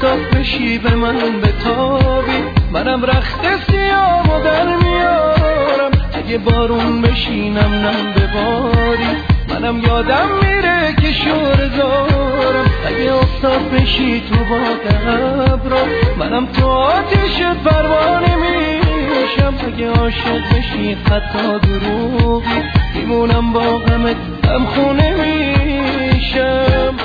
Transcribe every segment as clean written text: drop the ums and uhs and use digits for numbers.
مستاق بشی به من بتابی، منم رخت سیامو در میارم. اگه بارون بشینم نم بباری، منم یادم میره که شور زارم. اگه افتاد بشی تو باد ابرا، منم تو آتیش پروانه میشم. اگه عاشق بشی حتی دروغی، میمونم با غمت غمخونه میشم.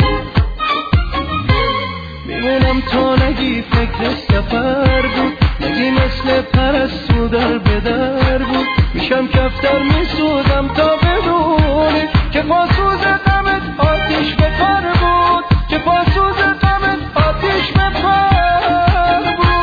میمونم تا نگی فکر سفر بود، نگی مثل پرستو در بدر بود. میشم کفتر میسوزم تا بدونی که پاسوز غمت آتیش به پر بود، که پاسوز غمت آتیش به پر بود.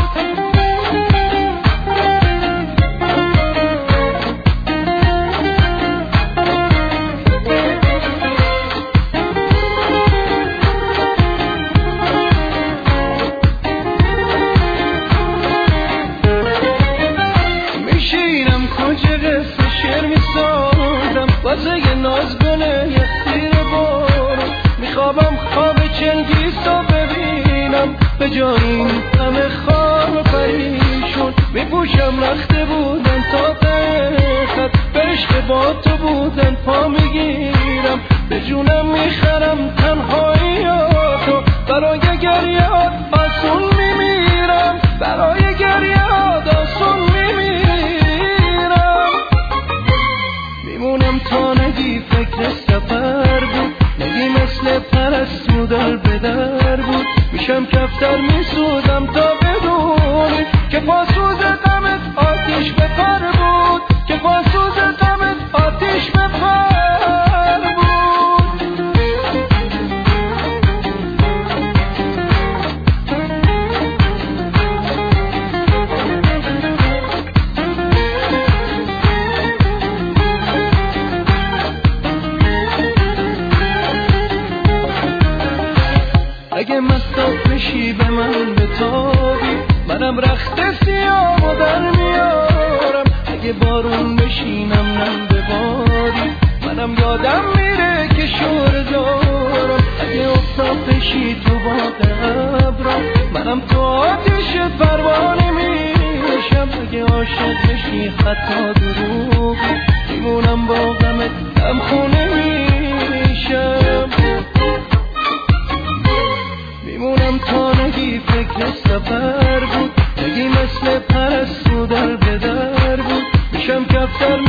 میشینم کجا قصه شعر میسازم، واسه یه نازگونه یه سیر بارو. میخوابم خواب چنگیزو ببینم، به جای این همه خواب پریشون. میپوشم رخته بودن تا ته خط، به عشق با تو بودن پا میگیرم. به جونم میخرم تنهاییاتو، برای گریهات آسون میمیرم، برای گریهات آسون میمیرم. میمونم تا نگی فکر سفر بود، نگی مثل پرستو در بدر بود. میشم کفتر میسوزم تا بدونی که پاسوز غمت آتیش به پر بود، که پاسوز غمت آتیش به پر بود. اگه مستاق بشی به من بتابی، منم رخت سیامو در میارم. اگه بارون بشینم نم بباری، منم یادم میره که شور زارم. اگه افتاد بشی تو باد ابرا، منم تو آتیش پروانه میشم. اگه عاشق بشی حتی دروغی، میمونم با غمت غمخونه میشم. میمونم تا نگی فکر سفر بود، نگی مثل پرستو در بدر بود. میشم کفتر